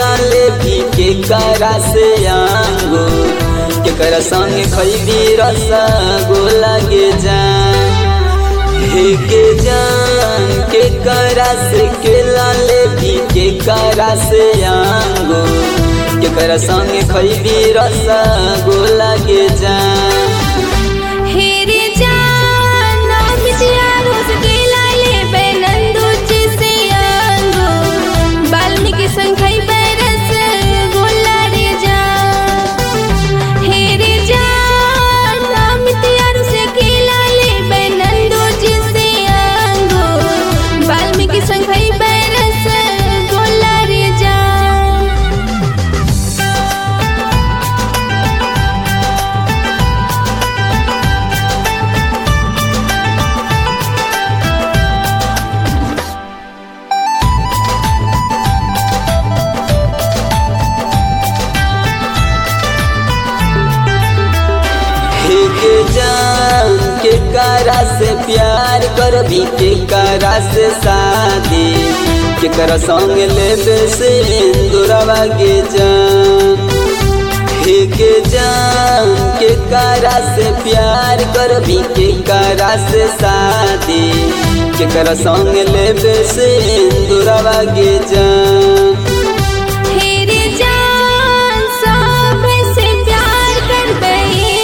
लाले भी के करा से आंगो केकरा संगे खैबी रसगुल्ला के जान हे के जान के करा से के लाले भी के करा से आंगो केकरा संगे खैबी रसगुल्ला के जान हे रे जान नाम जियारो से के लाले बेनंदो से आंगो वाल्मीकि संग खैबे रसगुल्ला रे जान हे रे जान नाम जियारो से के लाले बेनंदो से आंगो वाल्मीकि संग खैबे रसगुल्ला रे जान के जान के करा से प्यार करबी के करा से शादी केकरा संग लेबे से इंदुरवा के जान हे के जान के करा से प्यार करबी के करा से शादी केकरा संग लेबे से इंदुरवा के जान हे रे जान सब से प्यार करबे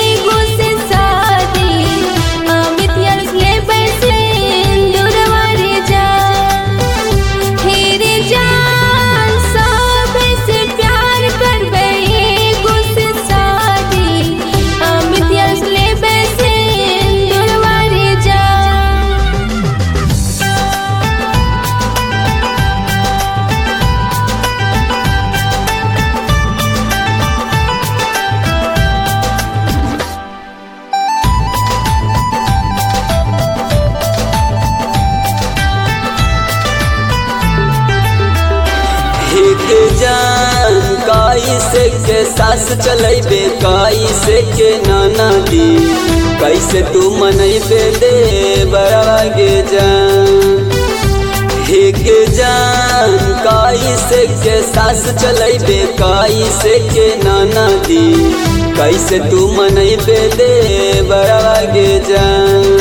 के जान कैसे के सास चलेबे कैसे के ननदी कैसे तू मनैबे दे बड़वा के जान हे के जान कैसे के सास चलेबे कैसे के ननदी कैसे तू मनैबे दे बड़वा के जान